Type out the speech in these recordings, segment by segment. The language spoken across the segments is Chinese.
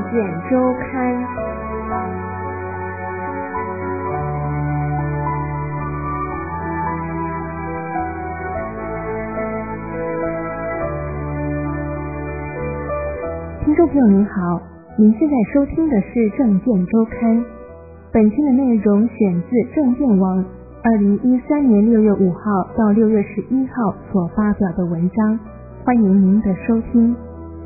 见周刊。听众朋友您好，您现在收听的是政见周刊，本期的内容选自政见网2013年6月5号到6月11号所发表的文章，欢迎您的收听。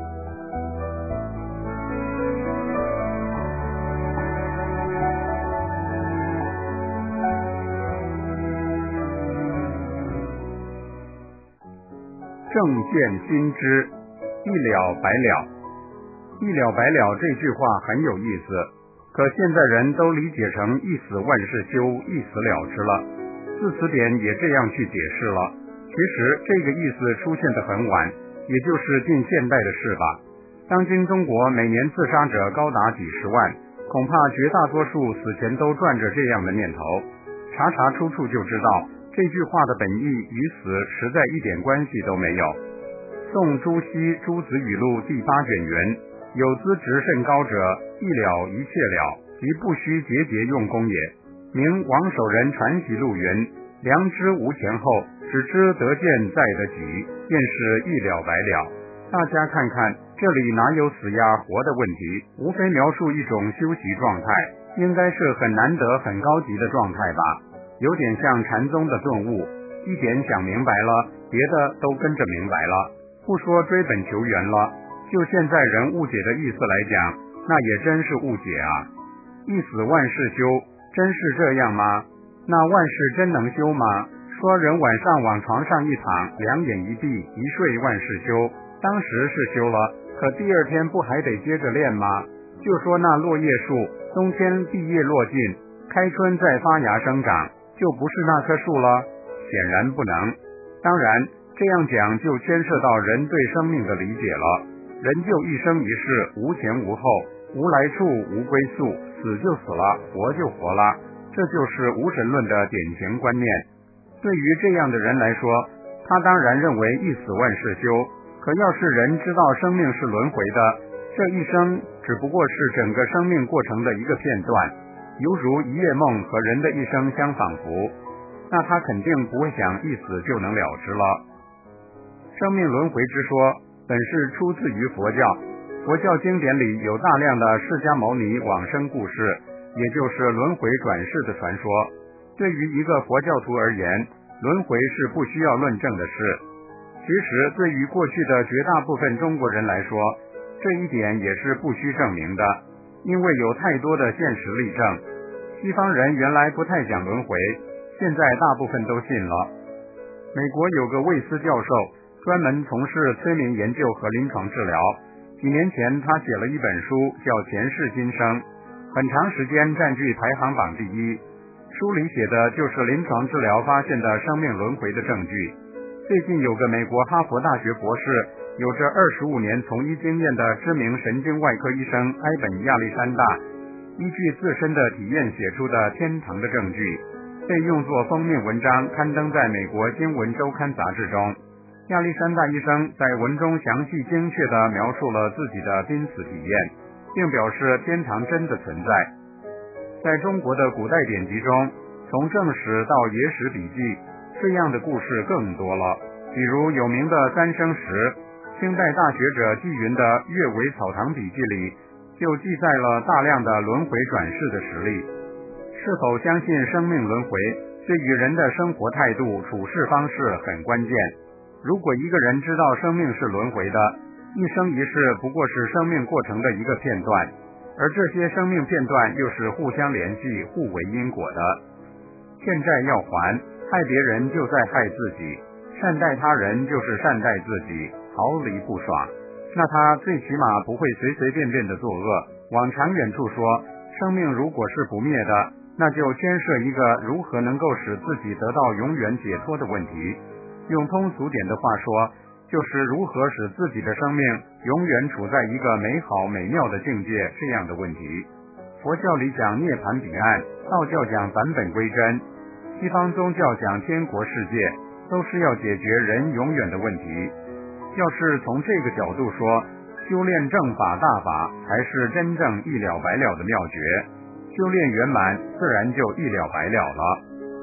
政见新知，一了百了。一了百了这句话很有意思，可现在人都理解成一死万事休，一死了之了。字词典也这样去解释了。其实这个意思出现得很晚，也就是近现代的事吧。当今中国每年自杀者高达几十万，恐怕绝大多数死前都转着这样的念头。查查出处就知道，这句话的本意与死实在一点关系都没有。宋朱熹《诸子语录》第8卷云：有资质甚高者，一了一切了，即不须节节用功也。明王守仁传习录云：良知无前后，只知得见在得己，便是一了百了。大家看看，这里哪有死呀活的问题，无非描述一种修习状态，应该是很难得很高级的状态吧。有点像禅宗的顿悟，一点想明白了，别的都跟着明白了，不说追本求源了。就现在人误解的意思来讲，那也真是误解啊。一死万事休，真是这样吗？那万事真能休吗？说人晚上往床上一躺，两眼一闭，一睡万事休，当时是休了，可第二天不还得接着练吗？就说那落叶树，冬天毕叶落尽，开春再发芽生长，就不是那棵树了？显然不能。当然这样讲就牵涉到人对生命的理解了。人就一生一世，无前无后，无来处无归宿，死就死了，活就活了，这就是无神论的典型观念。对于这样的人来说，他当然认为一死万事休，可要是人知道生命是轮回的，这一生只不过是整个生命过程的一个片段，犹如一夜梦和人的一生相仿佛，那他肯定不会想一死就能了之了。生命轮回之说本是出自于佛教，佛教经典里有大量的释迦牟尼往生故事，也就是轮回转世的传说。对于一个佛教徒而言，轮回是不需要论证的事。其实对于过去的绝大部分中国人来说，这一点也是不需证明的，因为有太多的现实例证。西方人原来不太讲轮回，现在大部分都信了。美国有个魏斯教授，专门从事催眠研究和临床治疗。几年前他写了一本书叫《前世今生》，很长时间占据排行榜第一。书里写的就是临床治疗发现的生命轮回的证据。最近有个美国哈佛大学博士，有着25年从医经验的知名神经外科医生埃本亚历山大，依据自身的体验写出的天堂的证据，被用作封面文章刊登在美国经文周刊杂志中。亚历山大医生在文中详细精确地描述了自己的濒死体验，并表示天堂真的存在。在中国的古代典籍中，从正史到野史笔记，这样的故事更多了。比如有名的三生石，清代大学者纪云的《阅微草堂笔记》里就记载了大量的轮回转世的实例。是否相信生命轮回，对于人的生活态度、处事方式很关键。如果一个人知道生命是轮回的，一生一世不过是生命过程的一个片段，而这些生命片段又是互相联系、互为因果的。欠债要还，害别人就在害自己，善待他人就是善待自己，毫厘不爽。那他最起码不会随随便便的作恶。往长远处说，生命如果是不灭的，那就牵涉一个如何能够使自己得到永远解脱的问题。用通俗点的话说，就是如何使自己的生命永远处在一个美好美妙的境界这样的问题。佛教里讲涅槃彼岸，道教讲返本归真，西方宗教讲天国世界，都是要解决人永远的问题。要是从这个角度说， 修炼正法大法才是真正一了百了的妙诀，修炼圆满自然就一了百了了。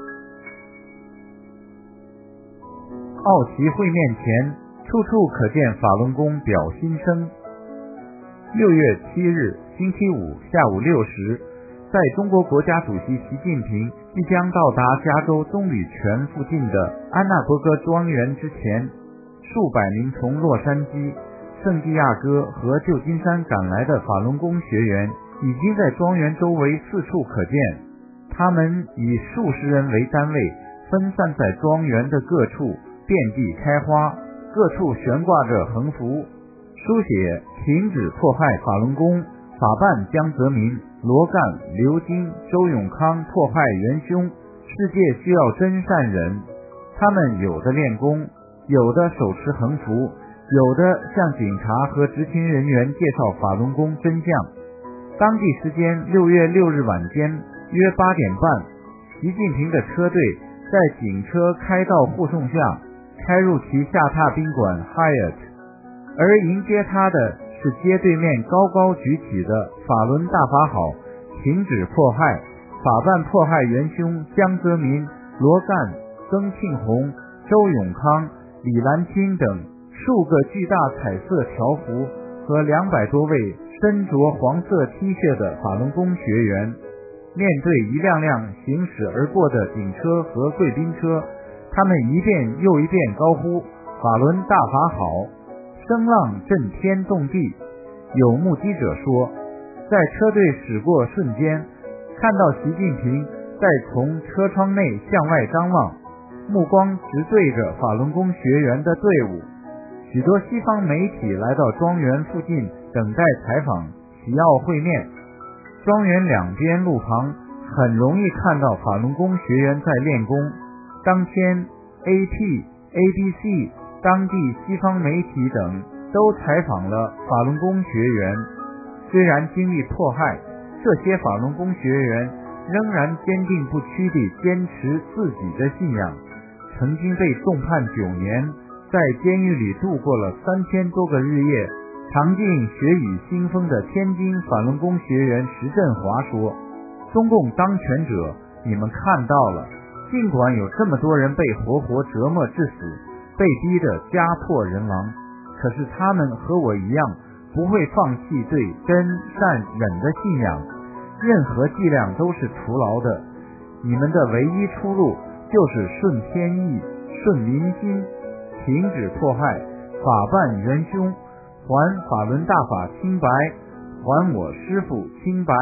奥奇会面前，处处可见法轮功表心声。6月7日星期五下午6时，在中国国家主席习近平即将到达加州棕榈泉附近的安纳伯格庄园之前，数百名从洛杉矶、圣地亚哥和旧金山赶来的法轮功学员已经在庄园周围四处可见。他们以数十人为单位，分散在庄园的各处，遍地开花，各处悬挂着横幅，书写停止迫害法轮功，法办江泽民、罗干、刘金、周永康迫害元凶，世界需要真善人。他们有的练功，有的手持横幅，有的向警察和执勤人员介绍法轮功真相。当地时间6月6日晚间约8点半，习近平的车队在警车开道护送下开入其下榻宾馆 Hyatt， 而迎接他的是街对面高高举起的法轮大法好，停止迫害，法办迫害元凶江泽民、罗干、曾庆红、周永康、李兰清等数个巨大彩色条幅和200多位身着黄色 T 恤的法轮功学员。面对一辆辆行驶而过的警车和贵宾车，他们一遍又一遍高呼法轮大法好，声浪震天动地。有目击者说，在车队驶过瞬间，看到习近平在从车窗内向外张望，目光直对着法轮功学员的队伍。许多西方媒体来到庄园附近等待采访习奥会面。庄园两边路旁很容易看到法轮功学员在练功。当天 AP、ABC 当地西方媒体等都采访了法轮功学员。虽然经历迫害，这些法轮功学员仍然坚定不屈地坚持自己的信仰。曾经被重判9年，在监狱里度过了3000多个日夜，尝尽血雨腥风的天津法轮功学员石振华说，中共当权者，你们看到了，尽管有这么多人被活活折磨致死，被逼得家破人亡，可是他们和我一样，不会放弃对真善忍的信仰，任何伎俩都是徒劳的。你们的唯一出路就是顺天意，顺民心，停止迫害，法办元凶，还法轮大法清白，还我师父清白。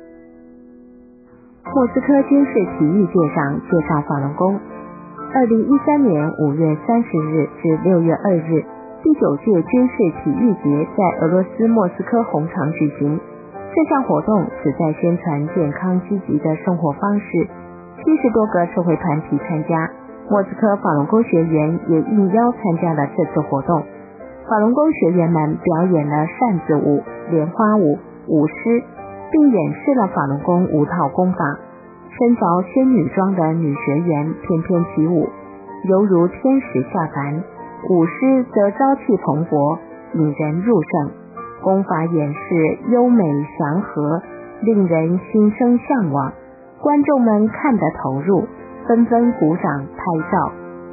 莫斯科军事体育界上介绍法轮功。2013年5月30日至6月2日，第9届军事体育节在俄罗斯莫斯科红场举行。这项活动旨在宣传健康积极的生活方式，70多个社会团体参加，莫斯科法轮功学员也应邀参加了这次活动。法轮功学员们表演了扇子舞、莲花舞、舞狮，并演示了法轮功5套功法。身着仙女装的女学员翩翩起舞，犹如天使下凡，舞狮则朝气蓬勃，引人入胜。功法演示优美祥和，令人心生向往。观众们看得投入，纷纷鼓掌拍照。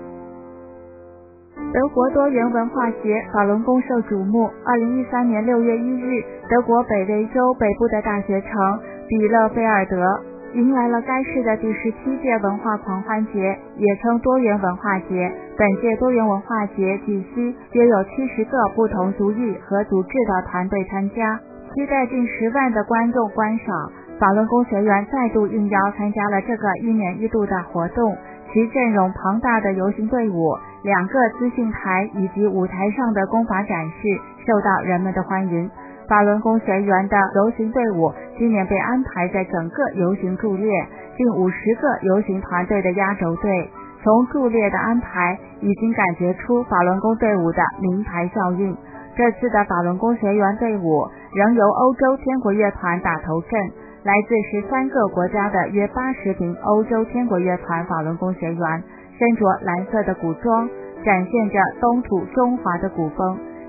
德国多元文化节法轮功受瞩目。2013年6月1日，德国北威州北部的大学城比勒菲尔德迎来了该市的第17届文化狂欢节，也称多元文化节。本届多元文化节据悉约有70个不同族裔和组织的团队参加，期待近10万的观众观赏。法轮功学员再度应邀参加了这个1年1度的活动，其阵容庞大的游行队伍、2个资讯台以及舞台上的功法展示受到人们的欢迎。法轮功学员的游行队伍今年被安排在整个游行柱列，近50个游行团队的压轴队。从柱列的安排已经感觉出法轮功队伍的名牌效应。这次的法轮功学员队伍仍由欧洲天国乐团打头阵，来自13个国家的约80名欧洲天国乐团法轮功学员，身着蓝色的古装，展现着东土中华的古风。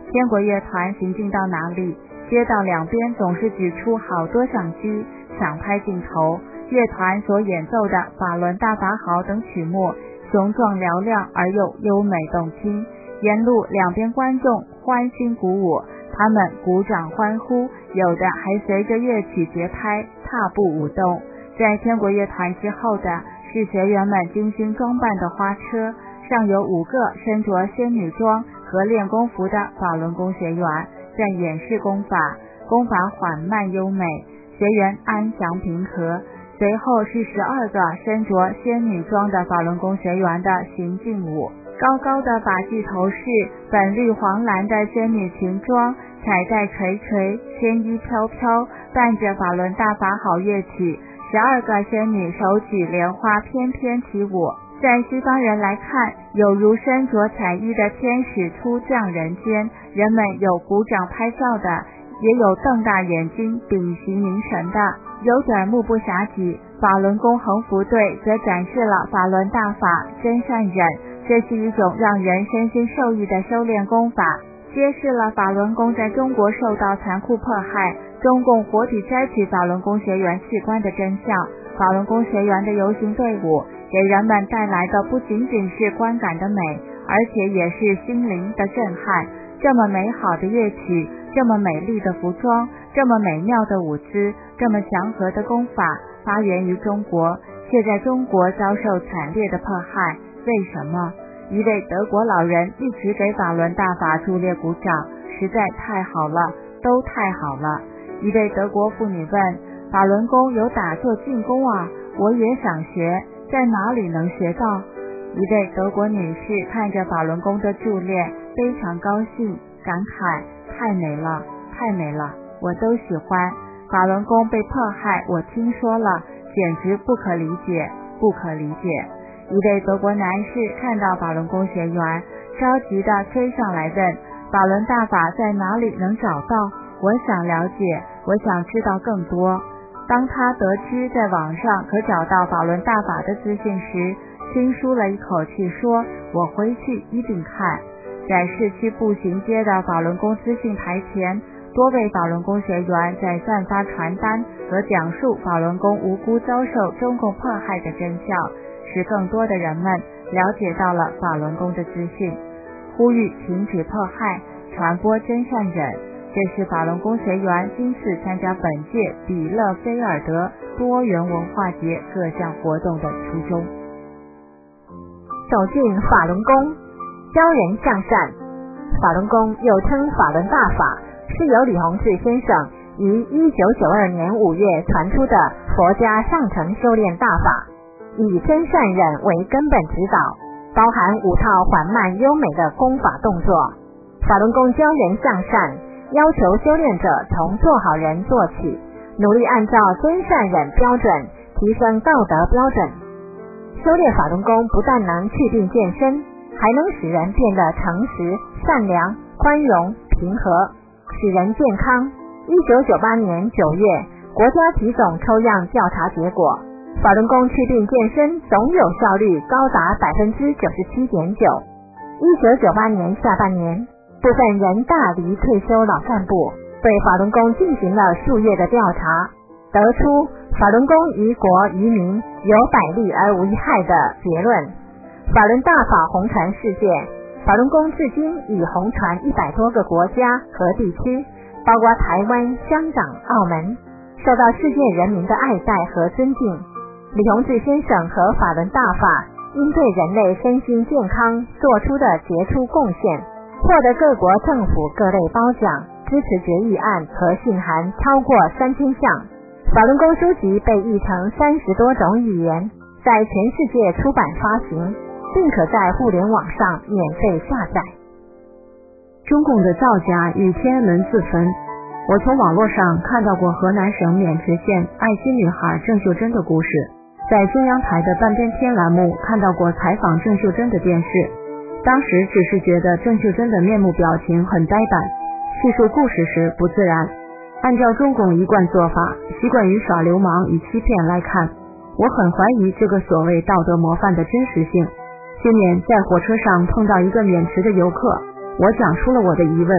天国乐团行进到哪里，街道两边总是举出好多相机，抢拍镜头。乐团所演奏的法轮大法好等曲目雄壮嘹亮而又优美动听，沿路两边观众欢欣鼓舞，他们鼓掌欢呼，有的还随着乐曲节拍踏步舞动。在天国乐团之后的是学员们精心装扮的花车，上有5个身着仙女装和练功服的法轮功学员在演示功法，功法缓慢优美，学员安详平和。随后是12个身着仙女装的法轮功学员的行进舞，高高的把戏头饰，粉绿黄蓝的仙女裙装，彩带垂垂，仙衣飘飘，伴着法轮大法好乐曲，12个仙女手举莲花翩翩起舞。在西方人来看，有如身着彩衣的天使初降人间，人们有鼓掌拍照的，也有瞪大眼睛屏息凝神的，有点目不暇给。法轮功横幅队则展示了法轮大法真善忍，这是一种让人身心受益的修炼功法，揭示了法轮功在中国受到残酷迫害，中共活体摘取法轮功学员器官的真相。法轮功学员的游行队伍给人们带来的不仅仅是观感的美，而且也是心灵的震撼。这么美好的乐曲，这么美丽的服装，这么美妙的舞姿，这么祥和的功法，发源于中国，却在中国遭受惨烈的迫害。为什么？一位德国老人一直给法轮大法助列鼓掌，实在太好了，都太好了。一位德国妇女问，法轮功有打坐静功啊，我也想学，在哪里能学到？一位德国女士看着法轮功的助列，非常高兴，感慨，太美了，太美了，我都喜欢。法轮功被迫害，我听说了，简直不可理解，不可理解。一位德国男士看到法轮功学员，着急地追上来问，法轮大法在哪里能找到？我想了解，我想知道更多。当他得知在网上可找到法轮大法的资讯时，轻舒了一口气说，我回去一定看。在市区步行街的法轮功资讯台前，多位法轮功学员在散发传单和讲述法轮功无辜遭受中共迫害的真相，使更多的人们了解到了法轮功的资讯，呼吁停止迫害，传播真善忍。这是法轮功学员今次参加本届比勒菲尔德多元文化节各项活动的初衷。 走进法轮功，教人向善。法轮功又称法轮大法，是由李洪志先生于1992年5月传出的佛家上乘修炼大法，以真善忍为根本指导，包含5套缓慢优美的功法动作。法轮功教人向善，要求修炼者从做好人做起，努力按照真善忍标准提升道德标准。修炼法轮功不但能祛病健身，还能使人变得诚实、善良、宽容、平和，使人健康。1998年9月，国家体总抽样调查结果，法轮功祛病健身总有效率高达 97.9%。1998年下半年，部分人大离退休老干部对法轮功进行了数月的调查，得出法轮功于国于民有百利而无一害的结论。法轮大法红传世界，法轮功至今已红传100多个国家和地区，包括台湾、香港、澳门，受到世界人民的爱戴和尊敬。李洪志先生和法轮大法因对人类身心健康做出的杰出贡献，获得各国政府各类褒奖，支持决议案和信函超过3000项。法轮功书籍被译成30多种语言，在全世界出版发行，并可在互联网上免费下载。 中共的造假与天安门自焚。我从网络上看到过河南省渑池县爱心女孩郑秀珍的故事，在中央台的半边天栏目看到过采访郑秀珍的电视，当时只是觉得郑秀珍的面目表情很呆板，叙述故事时不自然。按照中共一贯做法，习惯于耍流氓与欺骗来看，我很怀疑这个所谓道德模范的真实性。今年在火车上碰到一个渑池的游客，我讲出了我的疑问，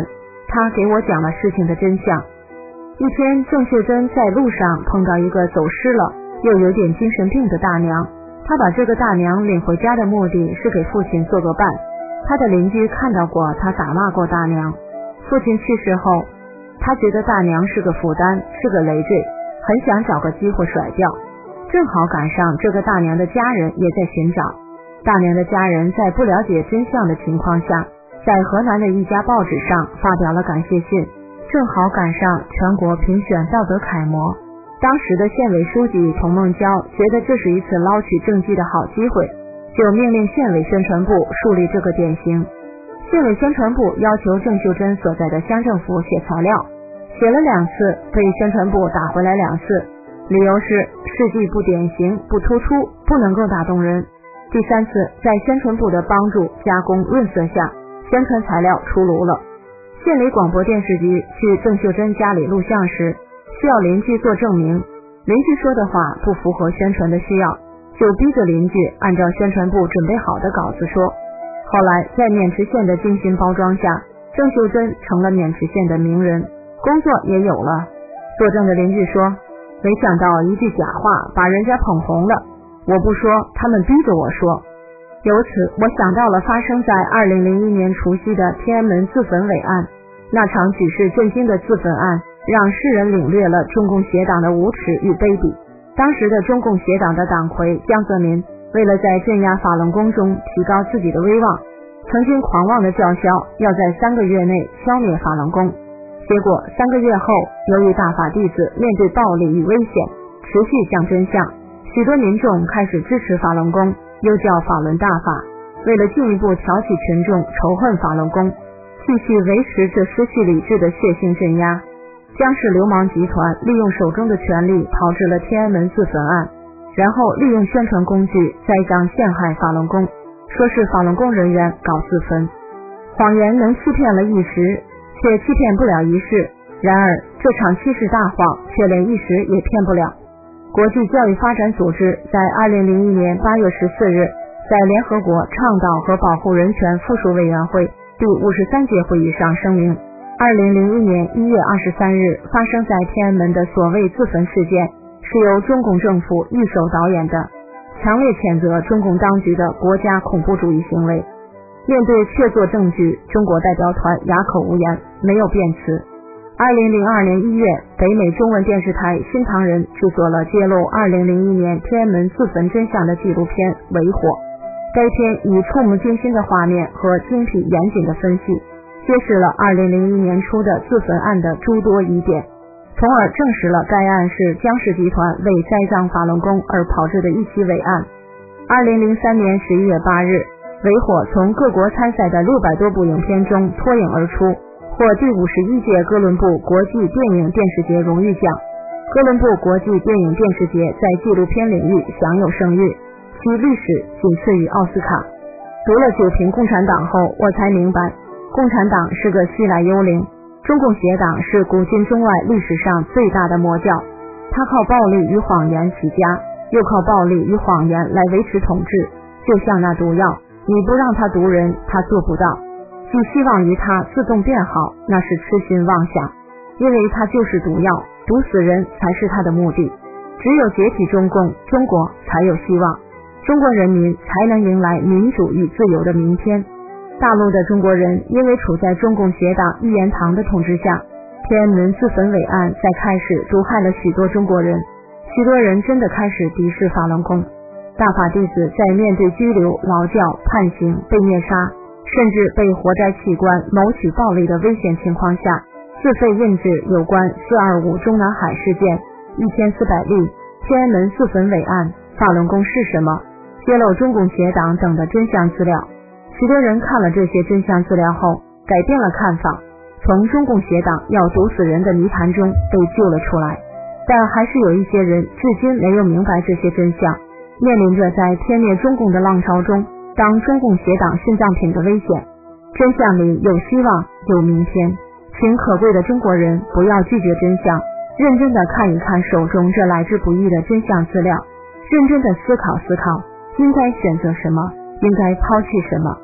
他给我讲了事情的真相。一天，郑秀珍在路上碰到一个走失了又有点精神病的大娘，她把这个大娘领回家的目的是给父亲做个伴。她的邻居看到过她打骂过大娘，父亲去世后，他觉得大娘是个负担，是个累赘，很想找个机会甩掉。正好赶上这个大娘的家人也在寻找。大娘的家人在不了解真相的情况下，在河南的一家报纸上发表了感谢信，正好赶上全国评选道德楷模。当时的县委书记童梦娇觉得这是一次捞取政绩的好机会，就命令县委宣传部树立这个典型。县委宣传部要求郑秀珍所在的乡政府写材料，写了2次，被宣传部打回来2次，理由是事迹不典型、不突出，不能够打动人。第3次，在宣传部的帮助、加工、润色下，宣传材料出炉了。县里广播电视局去郑秀珍家里录像时，需要邻居做证明，邻居说的话不符合宣传的需要，就逼着邻居按照宣传部准备好的稿子说。后来在渑池县的精心包装下，郑秀珍成了渑池县的名人，工作也有了。作证的邻居说，没想到一句假话把人家捧红了，我不说，他们逼着我说。由此我想到了发生在2001年除夕的天安门自焚伪案，那场举世震惊的自焚案让世人领略了中共邪党的无耻与卑鄙。当时的中共邪党的党魁江泽民为了在镇压法轮功中提高自己的威望，曾经狂妄的叫嚣要在3个月内消灭法轮功。结果3个月后，由于大法弟子面对暴力与危险持续讲真相，许多民众开始支持法轮功，又叫法轮大法。为了进一步挑起群众仇恨法轮功，继续维持这失去理智的血腥镇压，江氏流氓集团利用手中的权力炮制了天安门自焚案，然后利用宣传工具栽赃陷害法轮功，说是法轮功人员搞自焚。谎言能欺骗了一时，却欺骗不了一世，然而这场欺世大谎却连一时也骗不了。国际教育发展组织在2001年8月14日在联合国倡导和保护人权附属委员会第53届会议上声明，2001年1月23日发生在天安门的所谓自焚事件是由中共政府一手导演的，强烈谴责中共当局的国家恐怖主义行为。面对确凿证据，中国代表团哑口无言，没有辩词。2002年1月，北美中文电视台新唐人制作了揭露2001年天安门自焚真相的纪录片《伪火》。该片以触目惊心的画面和精辟严谨的分析，揭示了2001年初的自焚案的诸多疑点，从而证实了该案是江氏集团为栽赃法轮功而炮制的一起伪案。2003年11月8日，伪火从各国参赛的600多部影片中脱颖而出，获第51届哥伦布国际电影电视节荣誉奖。哥伦布国际电影电视节在纪录片领域享有盛誉，其历史仅次于奥斯卡。读了《九评共产党》后，我才明白，共产党是个西来幽灵，中共邪党是古今中外历史上最大的魔教，他靠暴力与谎言起家，又靠暴力与谎言来维持统治，就像那毒药，你不让他毒人，他做不到。寄希望于他自动变好，那是痴心妄想，因为他就是毒药，毒死人才是他的目的。只有解体中共，中国才有希望，中国人民才能迎来民主与自由的明天。大陆的中国人因为处在中共邪党一言堂的统治下，天安门自焚伪案在开始毒害了许多中国人，许多人真的开始敌视法轮功。大法弟子在面对拘留、劳教、判刑、被虐杀，甚至被活摘器官、谋取暴利的危险情况下，自费印制有关425中南海事件1400例、天安门自焚伪案、法轮功是什么、揭露中共邪党等的真相资料。许多人看了这些真相资料后，改变了看法，从中共邪党要毒死人的泥潭中被救了出来。但还是有一些人至今没有明白这些真相，面临着在天灭中共的浪潮中当中共邪党殉葬品的危险。真相里有希望，有明天。请可贵的中国人不要拒绝真相，认真的看一看手中这来之不易的真相资料，认真的思考思考应该选择什么，应该抛弃什么。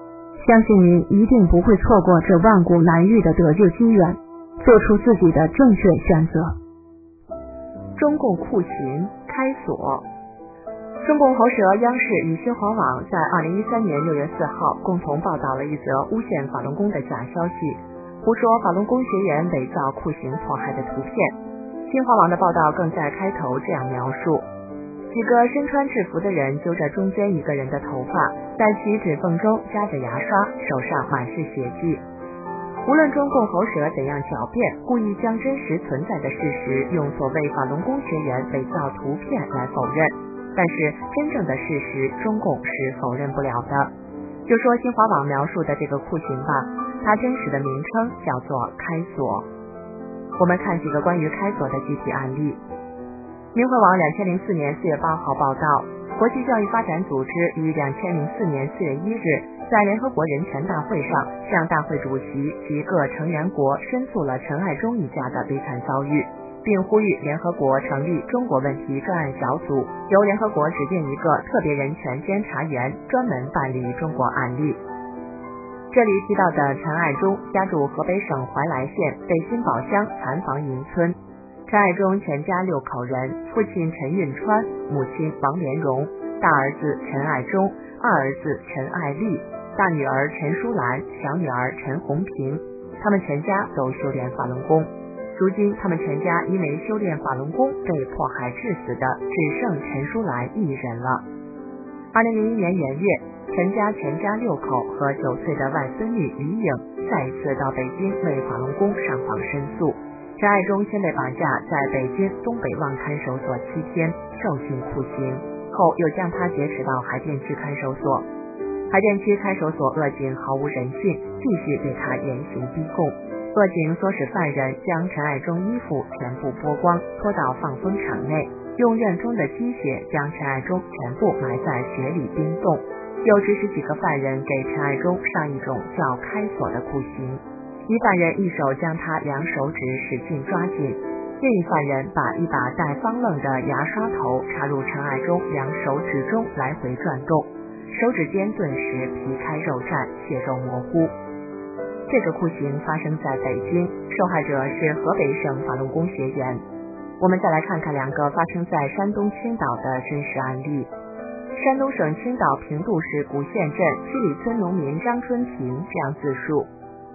相信您一定不会错过这万古难遇的得救机缘，做出自己的正确选择。 中共酷刑开锁。中共喉舌央视与新华网在2013年6月4号共同报道了一则诬陷法轮功的假消息，胡说法轮功学员伪造酷刑迫害的图片。新华网的报道更在开头这样描述：几个身穿制服的人揪着中间一个人的头发，在其指缝中夹着牙刷，手上满是血迹。无论中共喉舌怎样狡辩，故意将真实存在的事实用所谓法轮功学员伪造图片来否认，但是真正的事实中共是否认不了的。就说新华网描述的这个酷刑吧，它真实的名称叫做开锁。我们看几个关于开锁的具体案例。明慧网2004年4月8号报道，国际教育发展组织于2004年4月1日在联合国人权大会上向大会主席及各成员国申诉了陈爱忠一家的悲惨遭遇，并呼吁联合国成立中国问题专案小组，由联合国指定一个特别人权监察员专门办理中国案例。这里提到的陈爱忠家住河北省怀来县北新堡乡残房营村。陈爱忠全家6口人，父亲陈运川，母亲王莲蓉，大儿子陈爱忠，二儿子陈爱丽，大女儿陈淑兰，小女儿陈红平。他们全家都修炼法轮功，如今他们全家因为修炼法轮功被迫害致死的只剩陈淑兰一人了。2001年元月，陈家全家6口和9岁的外孙女于颖再一次到北京为法轮功上访申诉。陈爱忠先被绑架在北京东北望看守所7天，受尽酷刑，后又将他劫持到海淀区看守所。海淀区看守所恶警毫无人性，继续对他严刑逼供。恶警唆使犯人将陈爱忠衣服全部剥光，拖到放风场内，用院中的鸡血将陈爱忠全部埋在雪里冰冻，又指使几个犯人给陈爱忠上一种叫开锁的酷刑。一犯人一手将他两手指使劲抓紧，另一犯人把一把带方愣的牙刷头插入陈爱忠两手指中来回转动，手指间顿时皮开肉绽，血肉模糊。这个酷刑发生在北京，受害者是河北省法轮功学员。我们再来看看2个发生在山东青岛的真实案例。山东省青岛平度市古县镇七里村农民张春平这样自述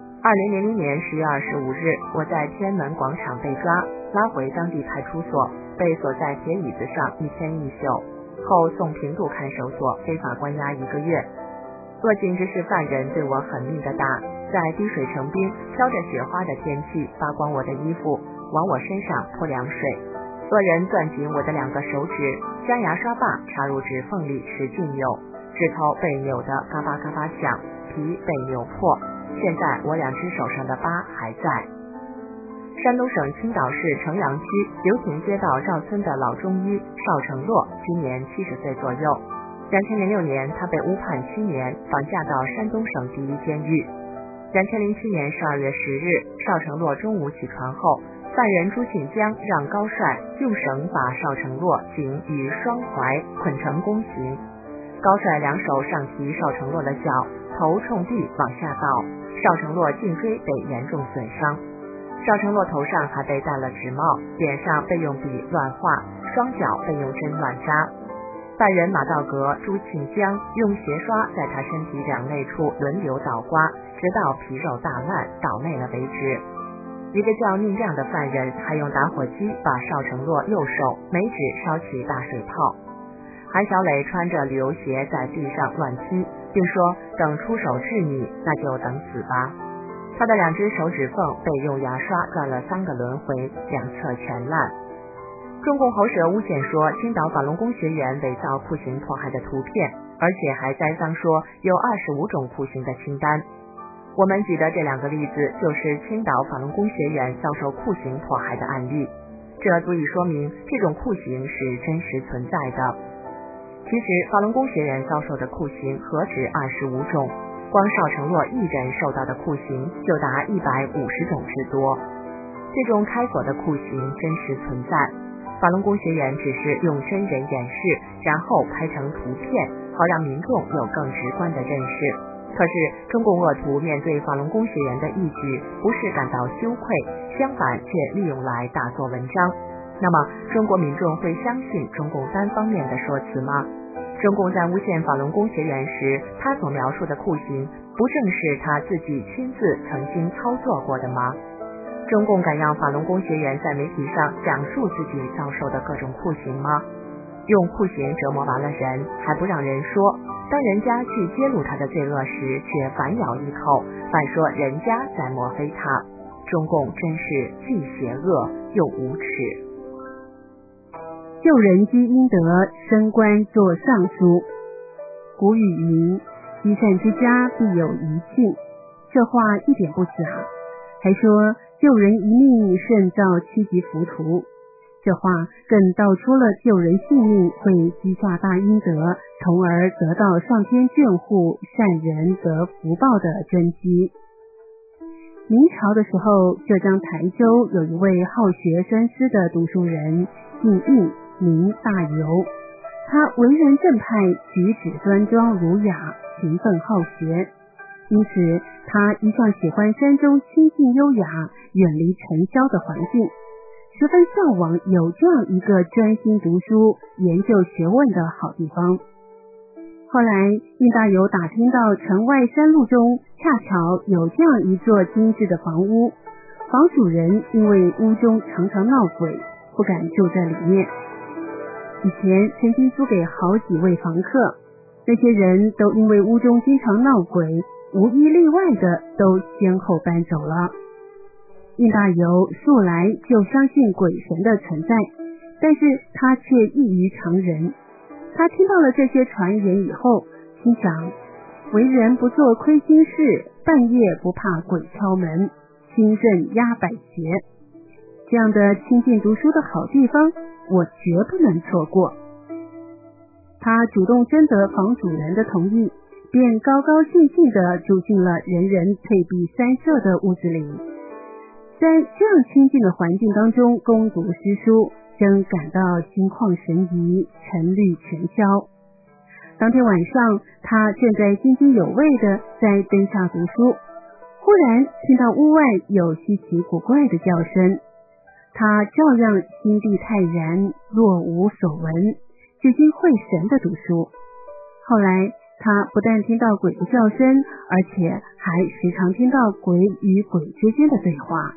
：2000年10月25日，我在天安门广场被抓，拉回当地派出所，被锁在铁椅子上1天1宿，后送平度看守所非法关押1个月。恶警指使犯人对我狠命的打，在滴水成冰、飘着雪花的天气扒光我的衣服，往我身上泼凉水。恶人攥紧我的2个手指，将牙刷把插入指缝里使劲扭，指头被扭得嘎巴嘎巴响，皮被扭破。现在我2只手上的疤还在。山东省青岛市城阳区流亭街道赵村的老中医邵成洛，今年70岁左右。2006年，他被误判7年，绑架到山东省第1监狱。2007年12月10日，邵成洛中午起床后，犯人朱庆江让高帅用绳把邵成洛颈与双踝捆成弓形，高帅2手上提邵成洛的脚，头冲地往下倒，邵成洛颈椎被严重损伤。邵成洛头上还被戴了纸帽，脸上被用笔乱画，双脚被用针乱扎。犯人马道格、朱庆江用鞋刷在他身体2内处轮流捣刮，直到皮肉大烂倒内了为止。一个叫宁亮的犯人还用打火机把邵成洛右手每指烧起大水泡。韩小磊穿着旅游鞋在地上乱踢，并说等出手治你，那就等死吧。他的2只手指缝被用牙刷转了3个轮回，2侧全烂。中共喉舌诬陷说青岛法轮功学员伪造酷刑迫害的图片，而且还栽赃说有25种酷刑的清单。我们举的这2个例子就是青岛法轮功学员遭受酷刑迫害的案例，这足以说明这种酷刑是真实存在的。其实法轮功学员遭受的酷刑何止25种，光邵成洛一人受到的酷刑就达150种之多。这种开锁的酷刑真实存在，法轮功学员只是用真人演示，然后拍成图片，好让民众有更直观的认识。 可是中共恶徒面对法轮功学员的义举，不是感到羞愧，相反却利用来大做文章。那么中国民众会相信中共单方面的说辞吗？中共在诬陷法轮功学员时，他所描述的酷刑，不正是他自己亲自曾经操作过的吗？中共敢让法轮功学员在媒体上讲述自己遭受的各种酷刑吗？用酷刑折磨完了人，还不让人说，当人家去揭露他的罪恶时，却反咬一口，反说人家在抹黑他。中共真是既邪恶又无耻。 救人积阴德，升官做尚书。古语云：积善之家必有余庆，这话一点不假。还说救人一命胜造七级浮屠，这话更道出了救人性命会积下大阴德，从而得到上天眷护，善人得福报的真机。明朝的时候，浙江台州有一位好学深思的读书人，姓应，名大猷。他为人正派，举止端庄儒雅，勤奋好学，因此他一向喜欢山中清静优雅、远离尘嚣的环境，十分向往有这样一个专心读书、研究学问的好地方。后来应大猷打听到城外山路中恰巧有这样一座精致的房屋，房主人因为屋中常常闹鬼，不敢住在里面。以前曾经租给好几位房客，那些人都因为屋中经常闹鬼，无一例外的都先后搬走了。应大猷素来就相信鬼神的存在，但是他却异于常人。他听到了这些传言以后，心想，为人不做亏心事，半夜不怕鬼敲门，清正压百邪，这样的清静读书的好地方，我绝不能错过。他主动征得房主人的同意，便高高兴兴地住进了人人退避三舍的屋子里。在这样清静的环境当中攻读诗书，真感到心旷神怡，沉虑全消。当天晚上，他正在津津有味地在灯下读书，忽然听到屋外有稀奇古怪的叫声，他照样心地泰然，若无所闻，聚精会神地读书。后来他不但听到鬼的叫声，而且还时常听到鬼与鬼之间的对话。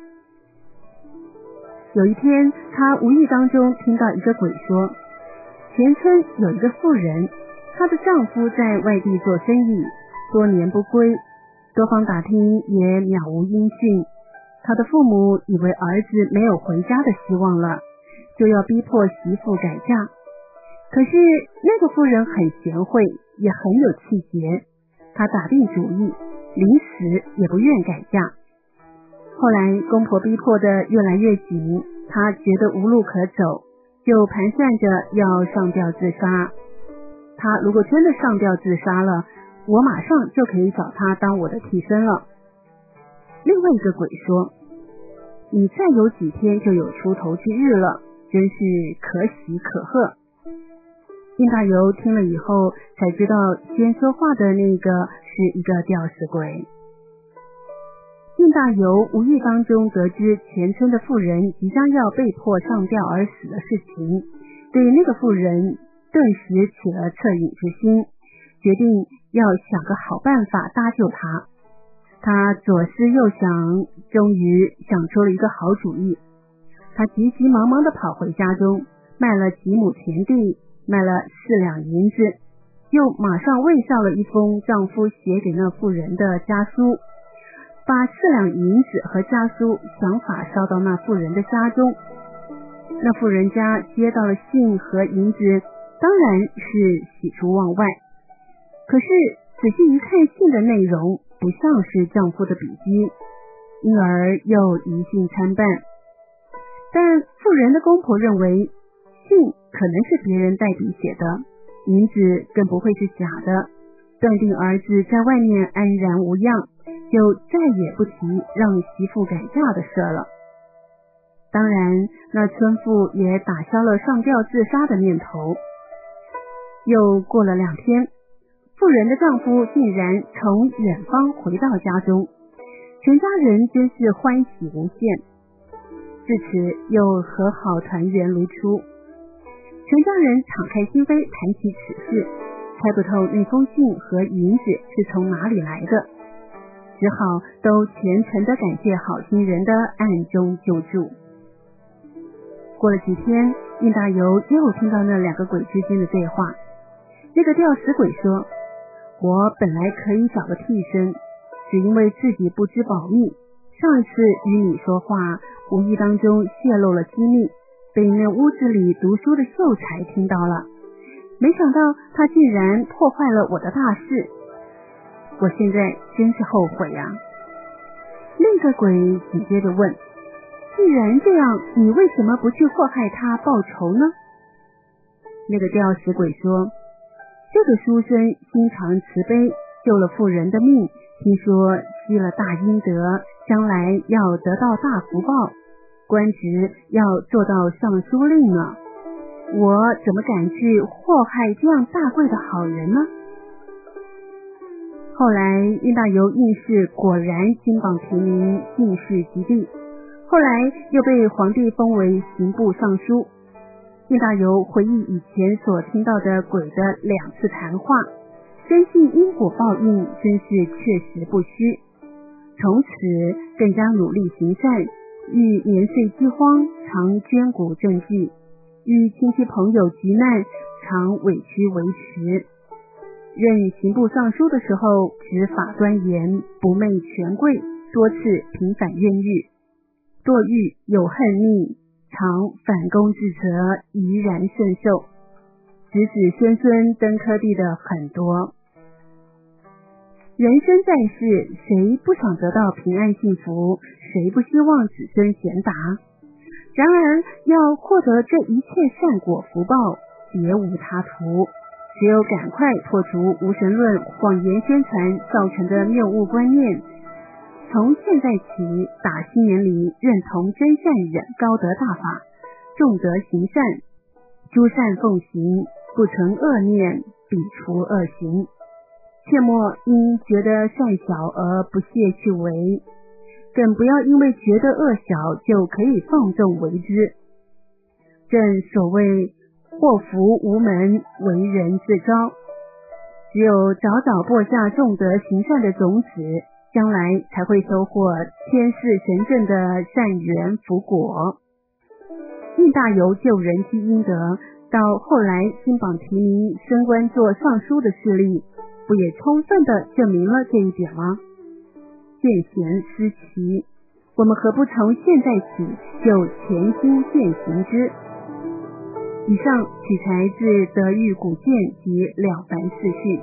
有一天，他无意当中听到一个鬼说，前村有一个妇人，她的丈夫在外地做生意，多年不归，多方打听也渺无音讯。她的父母以为儿子没有回家的希望了，就要逼迫媳妇改嫁。可是那个妇人很贤惠，也很有气节，她打定主意，临死也不愿改嫁。后来公婆逼迫的越来越紧，她觉得无路可走，就盘算着要上吊自杀。她如果真的上吊自杀了，我马上就可以找她当我的替身了。另外一个鬼说，你再有几天就有出头之日了，真是可喜可贺。应大猷听了以后才知道，先说话的那个是一个吊死鬼。应大猷无意当中得知前村的妇人即将要被迫上吊而死的事情，对那个妇人顿时起了恻隐之心，决定要想个好办法搭救她。他左思右想，终于想出了一个好主意。他急急忙忙地跑回家中，卖了几亩田地，卖了4两银子，又马上喂上了一封丈夫写给那妇人的家书，把4两银子和家书想法烧到那妇人的家中。那妇人家接到了信和银子，当然是喜出望外。可是仔细一看信的内容，不像是丈夫的笔迹，因而又疑心参半。但妇人的公婆认为信可能是别人代笔写的，银子更不会是假的，断定儿子在外面安然无恙，就再也不提让媳妇改嫁的事了。当然，那村妇也打消了上吊自杀的念头。又过了2天，妇妇人的丈夫竟然从远方回到家中，全家人真是欢喜无限。至此又和好团圆如初，全家人敞开心扉谈起此事，猜不透那封信和银子是从哪里来的，只好都虔诚地感谢好心人的暗中救助。过了几天，应大游又听到那两个鬼之间的对话。那个吊死鬼说，我本来可以找个替身，只因为自己不知保密，上一次与你说话无意当中泄露了机密，被那屋子里读书的秀才听到了，没想到他竟然破坏了我的大事，我现在真是后悔啊。另一个鬼紧接着问，既然这样，你为什么不去祸害他报仇呢？那个吊死鬼说，这个书生心肠慈悲，救了妇人的命，听说积了大阴德，将来要得到大福报，官职要做到尚书令呢，我怎么敢去祸害这样大贵的好人呢？后来应大游应试果然金榜题名，进士及第，后来又被皇帝封为刑部尚书。应大游回忆以前所听到的鬼的2次谈话，深信因果报应真是确实不虚，从此更加努力行善，遇年岁饥荒常捐谷赈济，遇亲戚朋友急难常委屈为食。任刑部尚书的时候，执法端严，不媚权贵，多次平反冤狱，堕狱有恨命，常反躬自责，怡然顺受，子子孙孙登科第的很多。人生在世，谁不想得到平安幸福，谁不希望子孙贤达？然而要获得这一切善果福报，别无他途，只有赶快破除无神论谎言宣传造成的谬误观念，从现在起打心眼里认同真善忍高德大法，重德行善，诸善奉行，不存恶念，彼除恶行，切莫因觉得善小而不屑去为，更不要因为觉得恶小就可以放纵为之。正所谓祸福无门，为人自招，只有早早播下重德行善的种子，将来才会收获天世神圣的善缘福果。应大游救人积阴德，到后来金榜题名升官做尚书的事例，不也充分地证明了这一点吗？见贤思齐，我们何不从现在起就潜心践行之？以上取材自德育古鉴及了凡四训。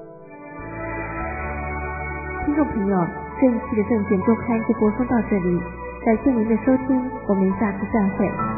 听众朋友，这一期的证件周刊就播送到这里，感谢您的收听，我们下次再会。